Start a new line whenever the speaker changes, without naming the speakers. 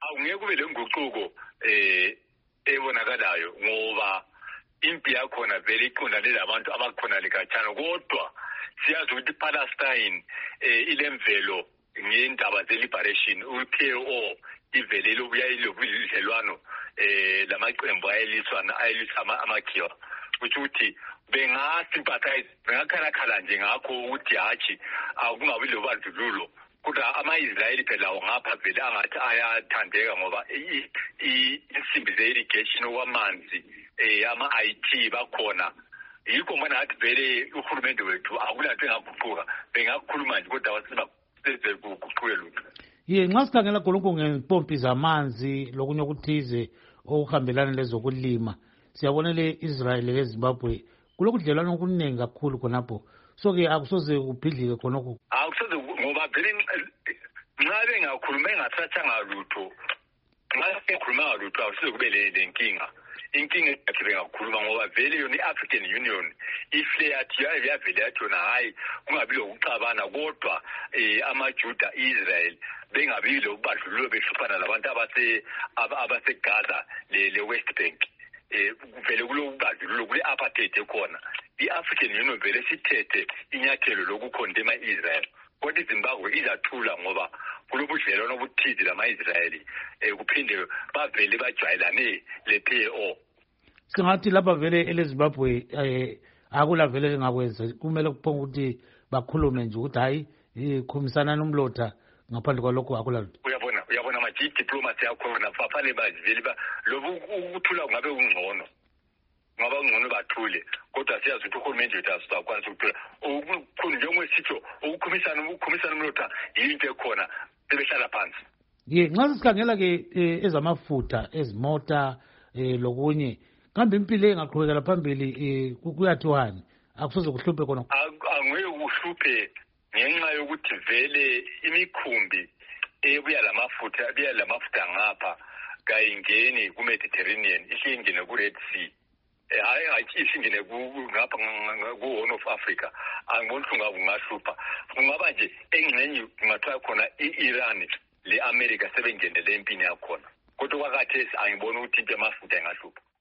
Ngeke kube lenguquko ebonakalayo ngoba impi yakhona vele iqondane labantu abakhona lekhatshana, kodwa siyazi ukuthi iPalestine ilemvelo ngendaba ze-liberation. U-PLO ivele lobuya ilobudlelwano lamaqembu ayelisa amakhiwa, ukuthi bengasympathize, bengakhalakhala nje ngakho ukuthi hatshi akungabi lobandlululo. Kodwa ama-Israyeli phela ngapha vele angathi ayathandeka ngoba insimbi ze-irrigation okwamanzi, ama-IT bakhona. Yikho mbona ngathi vele uhulumende wethu akulanto engaguquka, bengakhuluma nje kodwa basize kuguquke lutho.
Nxa sikhangela khonokho ngempompi zamanzi lokunye okuthize okuhambelana lezokulima, siyabona le-Israyeli leZimbabwe kulokudlelwana okuningi kakhulu khonapho. So-ke akusoze kuphidlike khonokho.
Akusoze ngoba vele nxa bengakhuluma engathathanga lutho, nxa bekhuluma lutho akusoze kube lenkinga. Inkinga yakhe bengakhuluma ngoba vele yona i-African Union ifle yathi yavele yathi yona hayi kungabi lokuxabana, kodwa amaJuda i-Israel bengabi lobandlululo behluphana labantu abaseGaza le-West Bank. Vele kulobandlululo kule-apartheid ekhona. I-African Union vele sithethe inyathelo lokukhondema i-Israel, kodwa iZimbabwe izathula ngoba kulobudlelwano obuthize lama-Israyeli kuphinde bavele bajwayelane le-PLO.
Singathi lapha vele eleZimbabwe akula vele engakwenza, kumele kuphonga ukuthi bakhulume nje ukuthi hayi khulumisana nomlotha, ngaphandle kwalokho akula lutho.
Uyabona diplomacy yakhona bafane bavele lobu ukuthula kungabe ungcono. Ngaba ngcono bathule, kodwa siyazi ukuthi uhulumende wethu asizakwanisa ukuthula. Okukhulu njengositho ukukhumisana umlotha yinto ekhona sebehlala phansi.
Nxa sikhangela-ke ezamafutha, ezimota lokunye, kambe impilo engaqhubekela phambili kuyathiwani? Akusoze kuhluphe khona?
Angeke kuhluphe ngenxa yokuthi vele imikhumbi ebuya lamafutha ngapha kayingeni ku-Mediterranean, isingene ku-Red Sea. Hayi isingene ngapha ku-Horn of Africa. Angiboni ukuthi kungahlupha. Kungaba nje engxenye kungathiwa khona i-Iran le-America sebengenele empini yakhona, kodwa kwakhathesi angiboni ukuthi into yamafutha ingahlupha.